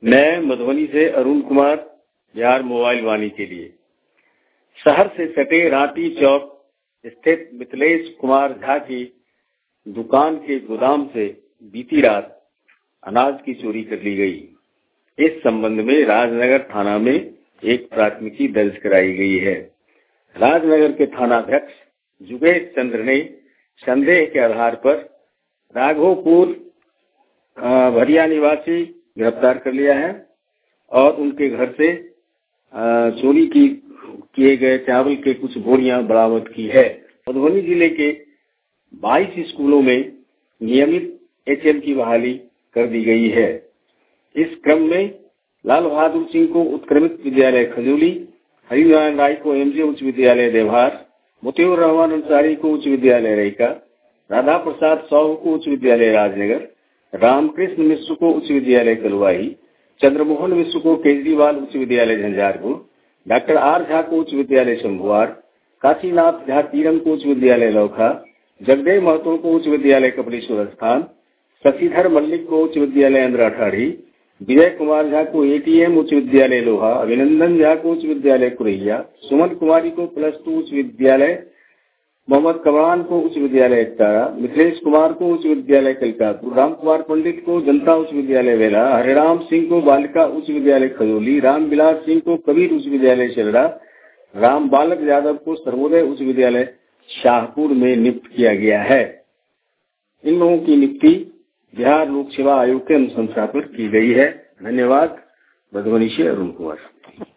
मैं मधुबनी से अरुण कुमार, बिहार मोबाइल वाणी के लिए। शहर से सटे रांटी चौक स्थित मिथिलेश कुमार झा की दुकान के गोदाम से बीती रात अनाज की चोरी कर ली गई। इस संबंध में राजनगर थाना में एक प्राथमिकी दर्ज कराई गई है। राजनगर के थानाध्यक्ष जुगेश चंद्र ने संदेह के आधार पर राघोपुर भरिया निवासी गिरफ्तार कर लिया है और उनके घर से चोरी किए गए चावल के कुछ बोरियां बरामद की है। मधुबनी जिले के 22 स्कूलों में नियमित एचएम की बहाली कर दी गई है। इस क्रम में लाल बहादुर सिंह को उत्क्रमित विद्यालय खजूली, हरिनारायण राय को एमजे उच्च विद्यालय देवहार, मोतियूर रहमान अंसारी को उच्च विद्यालय रईका, राधा प्रसाद साहू को उच्च विद्यालय राजनगर, रामकृष्ण मिश्र को उच्च विद्यालय कलुवाही, चंद्रमोहन मिश्र को केजरीवाल उच्च विद्यालय झंझारपुर, डॉक्टर आर झा को उच्च विद्यालय शंभुआर, काशीनाथ झा तीरम को उच्च विद्यालय लौखा, जगदेव महतो को उच्च विद्यालय कपिलेश्वर स्थान, शशिधर मल्लिक को उच्च विद्यालय अंदर अठाड़ी, विजय कुमार झा को एटीएम उच्च विद्यालय लोहा, अभिनंदन झा को उच्च विद्यालय कुरैया, सुमन कुमारी को +2 उच्च विद्यालय, मोहम्मद कमरान को उच्च विद्यालय एकतारा, मिथिलेश कुमार को उच्च विद्यालय कलकापुर, राम कुमार पंडित को जनता उच्च विद्यालय वेला, हरिराम सिंह को बालिका उच्च विद्यालय खजोली, राम विलास सिंह को कबीर उच्च विद्यालय चलड़ा, राम बालक यादव को सर्वोदय उच्च विद्यालय शाहपुर में नियुक्त किया गया है। इन लोगों की नियुक्ति बिहार लोक सेवा आयोग के अनुशंसा पर की गई है। धन्यवाद। मधुबनी से अरुण कुमार।